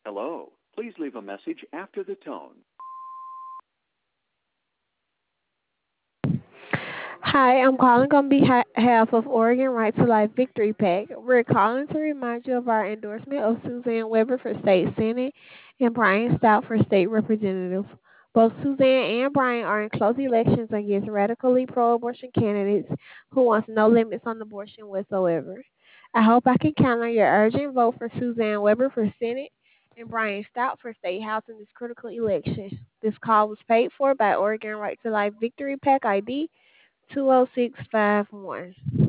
Hello. Please leave a message after the tone. Hi, I'm calling on behalf of Oregon Right to Life Victory PAC. We're calling to remind you of our endorsement of Suzanne Weber for State Senate and Brian Stout for State Representative. Both Suzanne and Brian are in close elections against radically pro-abortion candidates who wants no limits on abortion whatsoever. I hope I can count on your urgent vote for Suzanne Weber for Senate and Brian Stout for State House in this critical election. This call was paid for by Oregon Right to Life Victory PAC ID 20651.